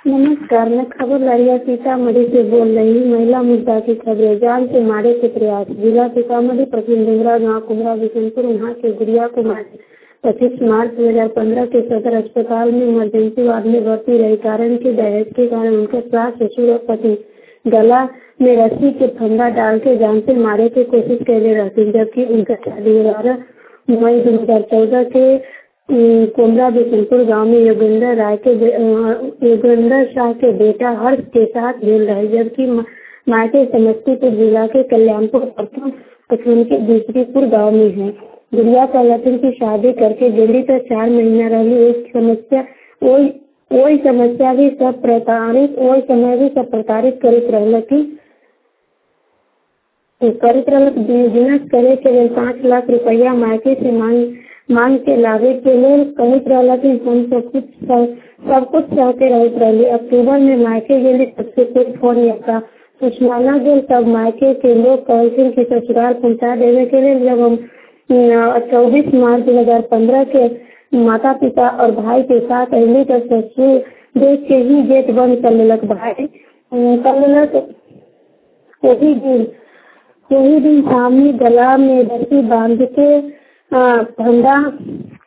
नमस्कार, मैं खबर लारिया सीतामढ़ी से बोल रही हूँ। महिला मुद्दा की खबरें। जान से मारे के प्रयास। जिला सीतामढ़ी, प्रखंड डुमरा गाँव कुमरा बिशनपुर। वहाँ के गुड़िया को मारे 25 मार्च 2015 के सदर अस्पताल में इमरजेंसी वार्ड में भर्ती रही। कारण के दहेज के कारण उनके सास, ससुर और पति गला में रस्सी के फंदा डाल के जान से मारे की कोशिश कर रहे रहती, जबकि उनका शादी 11 मई 2014 के कुमरा बिशनपुर गांव में योगेंद्र शाह के बेटा हर्ष के साथ भेल रहे, जबकि मायके समस्तीपुर जिला के कल्याणपुर प्रखंड के दूसरीपुर गांव में है। गुड़िया का लड़की की शादी करके दिल्ली तक 4 महीना रही। वही समस्या भी सब प्रताड़ित करित बिजनेस करे के लिए 5 लाख रुपया मायके से मांग के लावे के लिए कहत रहला कि हम सब कुछ चाहते रही। अक्टूबर में मायके गेली, सबसे कोई फोन या सूचना गेल, तब मायके के लोग कहते कि ससुराल पहुँचा देवे के लिए। जब हम 24 मार्च 2015 के माता पिता और भाई के साथ अहली का ससुर देख के ही गेट बंद कर लेलक। भाई कर लेलक। वही दिन सामने गला में रस्सी बांध के फंदा